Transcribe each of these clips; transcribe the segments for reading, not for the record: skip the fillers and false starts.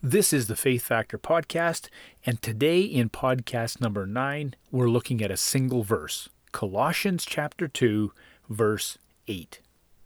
This is the Faith Factor podcast, and today in podcast number 9, we're looking at a single verse, Colossians chapter 2, verse 8.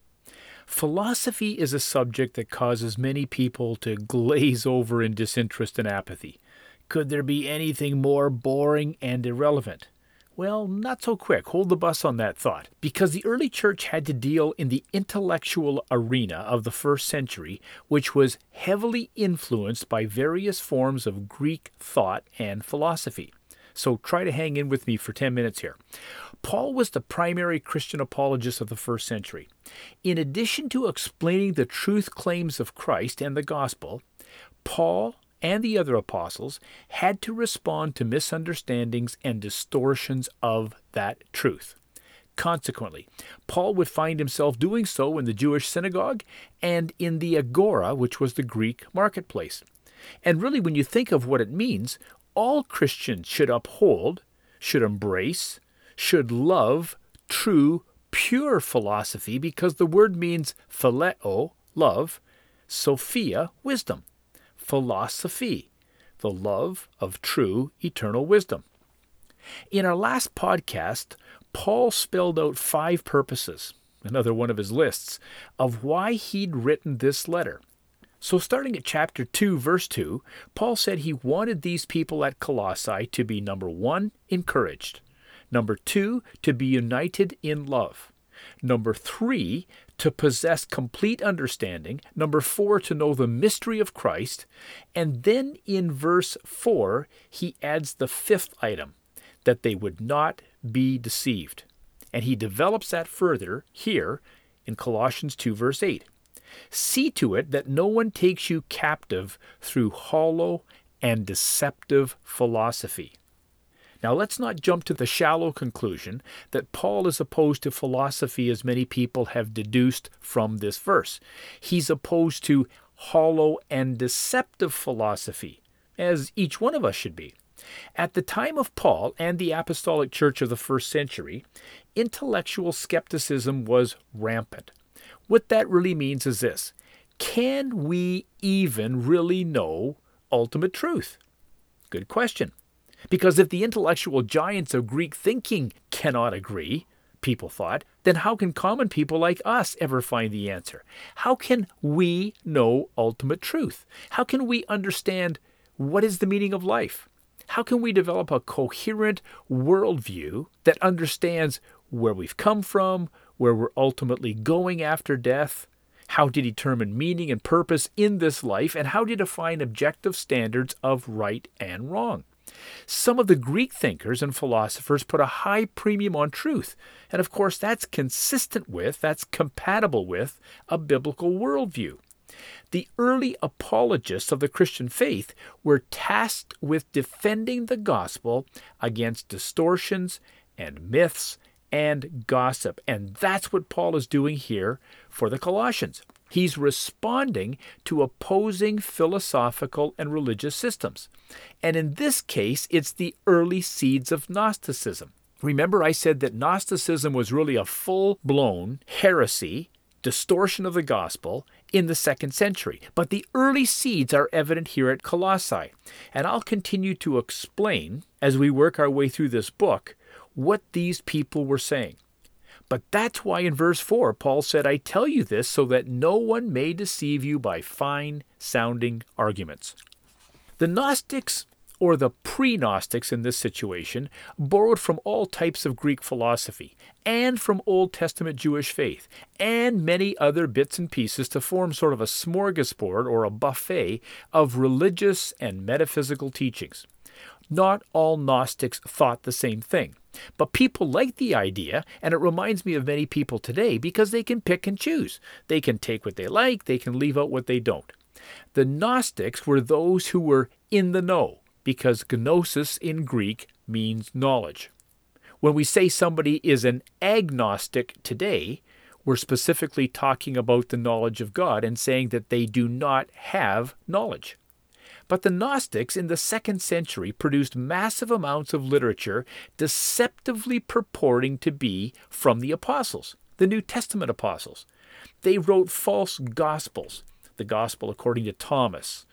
Philosophy is a subject that causes many people to glaze over in disinterest and apathy. Could there be anything more boring and irrelevant? Well, not so quick. Hold the bus on that thought. Because the early church had to deal in the intellectual arena of the first century, which was heavily influenced by various forms of Greek thought and philosophy. So try to hang in with me for 10 minutes here. Paul was the primary Christian apologist of the first century. In addition to explaining the truth claims of Christ and the gospel, Paul and the other apostles had to respond to misunderstandings and distortions of that truth. Consequently, Paul would find himself doing so in the Jewish synagogue and in the agora, which was the Greek marketplace. And really, when you think of what it means, all Christians should uphold, should embrace, should love true, pure philosophy, because the word means phileo, love, sophia, wisdom. Philosophy, the love of true eternal wisdom. In our last podcast, Paul spelled out 5 purposes, another one of his lists, of why he'd written this letter. So starting at chapter 2, verse 2, Paul said he wanted these people at Colossae to be, number 1, encouraged. Number 2, to be united in love. Number 3, to possess complete understanding. Number 4, to know the mystery of Christ. And then in verse 4, he adds the 5th item, that they would not be deceived. And he develops that further here in Colossians 2, verse 8. See to it that no one takes you captive through hollow and deceptive philosophy. Now, let's not jump to the shallow conclusion that Paul is opposed to philosophy as many people have deduced from this verse. He's opposed to hollow and deceptive philosophy, as each one of us should be. At the time of Paul and the apostolic church of the first century, intellectual skepticism was rampant. What that really means is this: can we even really know ultimate truth? Good question. Because if the intellectual giants of Greek thinking cannot agree, people thought, then how can common people like us ever find the answer? How can we know ultimate truth? How can we understand what is the meaning of life? How can we develop a coherent worldview that understands where we've come from, where we're ultimately going after death, how to determine meaning and purpose in this life, and how to define objective standards of right and wrong? Some of the Greek thinkers and philosophers put a high premium on truth, and of course that's compatible with a biblical worldview. The early apologists of the Christian faith were tasked with defending the gospel against distortions and myths and gossip, and that's what Paul is doing here for the Colossians. He's responding to opposing philosophical and religious systems. And in this case, it's the early seeds of Gnosticism. Remember, I said that Gnosticism was really a full-blown heresy, distortion of the gospel in the 2nd century. But the early seeds are evident here at Colossae. And I'll continue to explain, as we work our way through this book, what these people were saying. But that's why in verse 4, Paul said, I tell you this so that no one may deceive you by fine-sounding arguments. The Gnostics, or the pre-Gnostics in this situation, borrowed from all types of Greek philosophy and from Old Testament Jewish faith and many other bits and pieces to form sort of a smorgasbord or a buffet of religious and metaphysical teachings. Not all Gnostics thought the same thing, but people liked the idea, and it reminds me of many people today because they can pick and choose. They can take what they like, they can leave out what they don't. The Gnostics were those who were in the know, because gnosis in Greek means knowledge. When we say somebody is an agnostic today, we're specifically talking about the knowledge of God and saying that they do not have knowledge. But the Gnostics in the 2nd century produced massive amounts of literature deceptively purporting to be from the apostles, the New Testament apostles. They wrote false gospels, the gospel according to Thomas,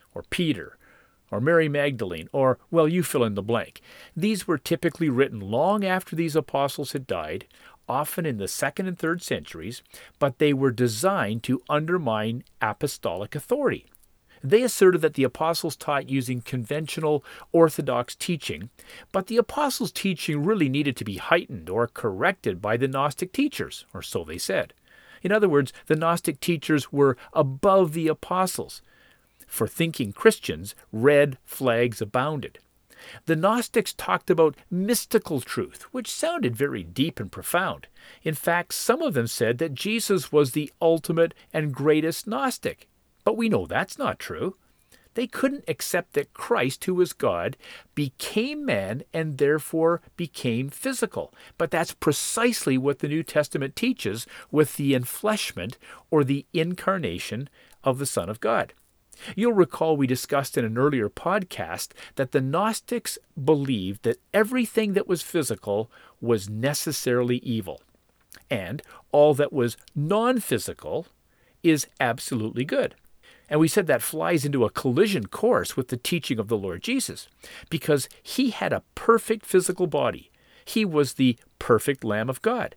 or Peter, or Mary Magdalene, or, well, you fill in the blank. These were typically written long after these apostles had died, often in the 2nd and 3rd centuries, but they were designed to undermine apostolic authority. They asserted that the apostles taught using conventional orthodox teaching, but the apostles' teaching really needed to be heightened or corrected by the Gnostic teachers, or so they said. In other words, the Gnostic teachers were above the apostles. For thinking Christians, red flags abounded. The Gnostics talked about mystical truth, which sounded very deep and profound. In fact, some of them said that Jesus was the ultimate and greatest Gnostic. But we know that's not true. They couldn't accept that Christ, who was God, became man and therefore became physical. But that's precisely what the New Testament teaches with the enfleshment or the incarnation of the Son of God. You'll recall we discussed in an earlier podcast that the Gnostics believed that everything that was physical was necessarily evil, and all that was non-physical is absolutely good. And we said that flies into a collision course with the teaching of the Lord Jesus, because he had a perfect physical body. He was the perfect Lamb of God.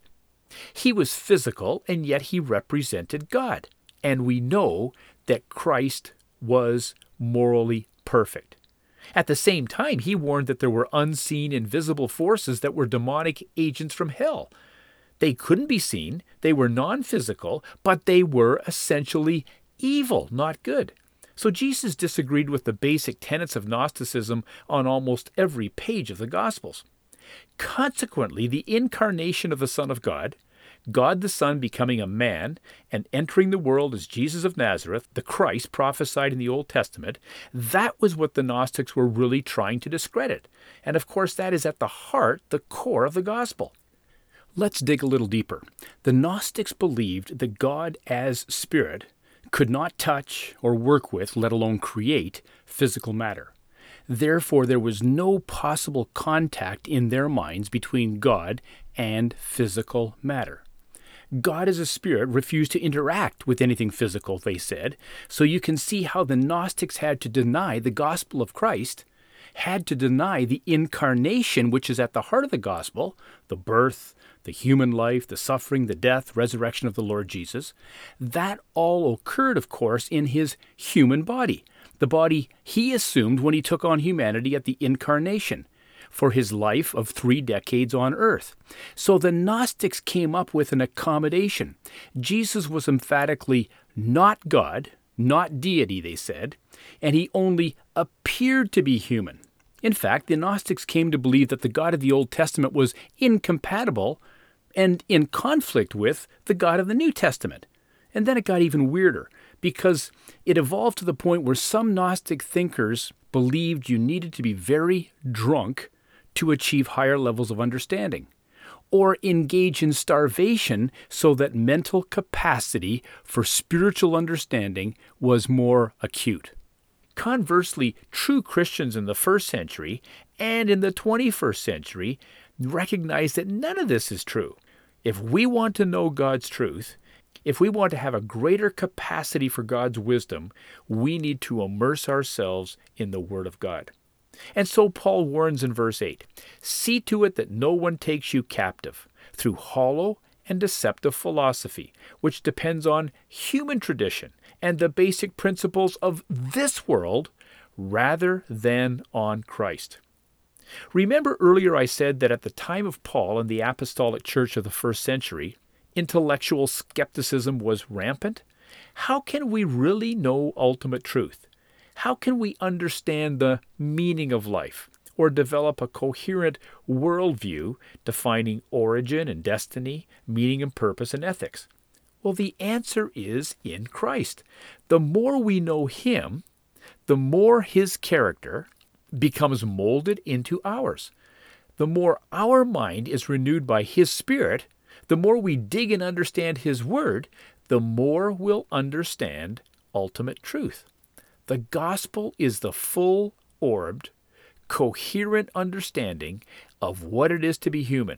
He was physical, and yet he represented God. And we know that Christ was morally perfect. At the same time, he warned that there were unseen, invisible forces that were demonic agents from hell. They couldn't be seen, they were non-physical, but they were essentially evil, not good. So Jesus disagreed with the basic tenets of Gnosticism on almost every page of the Gospels. Consequently, the incarnation of the Son of God, God the Son becoming a man and entering the world as Jesus of Nazareth, the Christ prophesied in the Old Testament, that was what the Gnostics were really trying to discredit. And of course, that is at the heart, the core of the gospel. Let's dig a little deeper. The Gnostics believed that God as spirit could not touch or work with, let alone create, physical matter. Therefore, there was no possible contact in their minds between God and physical matter. God as a spirit refused to interact with anything physical, they said, so you can see how the Gnostics had to deny the gospel of Christ, had to deny the incarnation, which is at the heart of the gospel, the birth, the human life, the suffering, the death, resurrection of the Lord Jesus. That all occurred, of course, in his human body, the body he assumed when he took on humanity at the incarnation, for his life of 3 decades on earth. So the Gnostics came up with an accommodation. Jesus was emphatically not God, not deity, they said, and he only appeared to be human. In fact, the Gnostics came to believe that the God of the Old Testament was incompatible and in conflict with the God of the New Testament. And then it got even weirder, because it evolved to the point where some Gnostic thinkers believed you needed to be very drunk to achieve higher levels of understanding, or engage in starvation so that mental capacity for spiritual understanding was more acute. Conversely, true Christians in the 1st century and in the 21st century recognize that none of this is true. If we want to know God's truth, if we want to have a greater capacity for God's wisdom, we need to immerse ourselves in the Word of God. And so Paul warns in verse 8, "See to it that no one takes you captive through hollow and deceptive philosophy, which depends on human tradition and the basic principles of this world rather than on Christ." Remember earlier I said that at the time of Paul in the apostolic church of the 1st century, intellectual skepticism was rampant? How can we really know ultimate truth? How can we understand the meaning of life or develop a coherent worldview defining origin and destiny, meaning and purpose and ethics? Well, the answer is in Christ. The more we know him, the more his character becomes molded into ours. The more our mind is renewed by his Spirit, the more we dig and understand his word, the more we'll understand ultimate truth. The gospel is the full-orbed, coherent understanding of what it is to be human,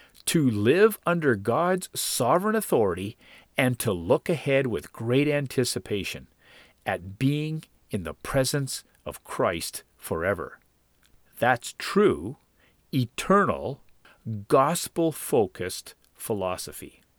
to live under God's sovereign authority, and to look ahead with great anticipation at being in the presence of Christ forever. That's true, eternal, gospel-focused philosophy.